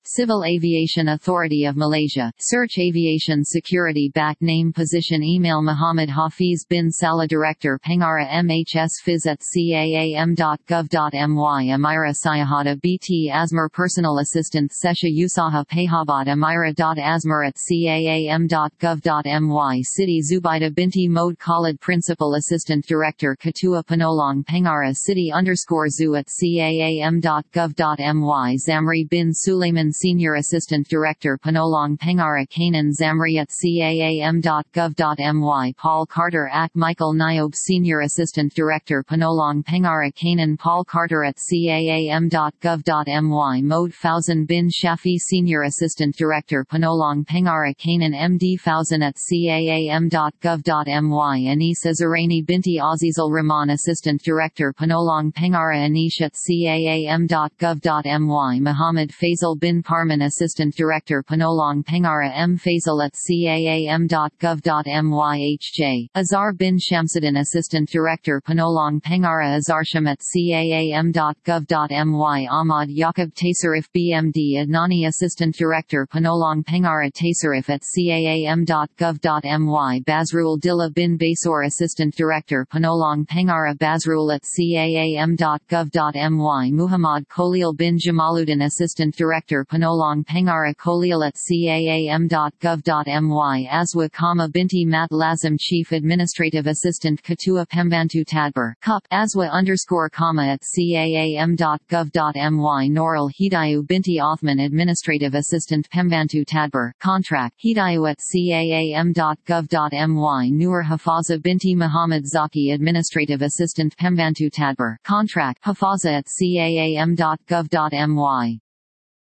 Civil Aviation Authority of Malaysia. Search Aviation Security. Back name position email Muhammad Hafiz bin Salah Director Pengarah MHS Phys@caam.gov.my Amira Sayahada BT Asmer Personal Assistant Sesha Usaha Pehabad Amira.asmer@caam.gov.my City Zubaida Binti Mode Khalid Principal Assistant Director Ketua Penolong Pengarah City_Zoo@caam.gov.my Zamri bin Sulaiman Senior Assistant Director Penolong Pengarah Kanan Zamri@caam.gov.my Paul Carter Ak Michael Niobe Senior Assistant Director Penolong Pengarah Kanan Paul Carter @caam.gov.my Mode Fauzan bin Shafi Senior Assistant Director Penolong Pengarah Kanan MD Fauzan @caam.gov.my Anis Azaraini Binti Azizul Rahman Assistant Director Penolong Pengarah Anish @caam.gov.my Muhammad Faisal bin Parman Assistant Director Penolong Pengarah M Faisal @caam.gov.my HJ Azhar bin Shamsuddin Assistant Director Penolong Pengarah Azarsham @caam.gov.my Ahmad Yaqub Taisarif BMD Adnani Assistant Director Penolong Pengarah Taisarif @caam.gov.my Bazrul Dilla bin Basor Assistant Director Penolong Pengarah Bazrul @caam.gov.my Muhammad Khalil bin Jamaluddin Assistant Director Penolong Pengarah Khalil @caam.gov.my Aswa Kama Binti Mat Lazim Chief Administrative Assistant Ketua Pembantu Tadbir Cup Aswa_Kama @caam.gov.my Norul Hidayu Binti Othman Administrative Assistant Pembantu Tadbir Contract Hidayu @caam.gov.my Nur Hafaza Binti Muhammad Zaki Administrative Assistant Pembantu Tadbir Contract Hafaza @caam.gov.my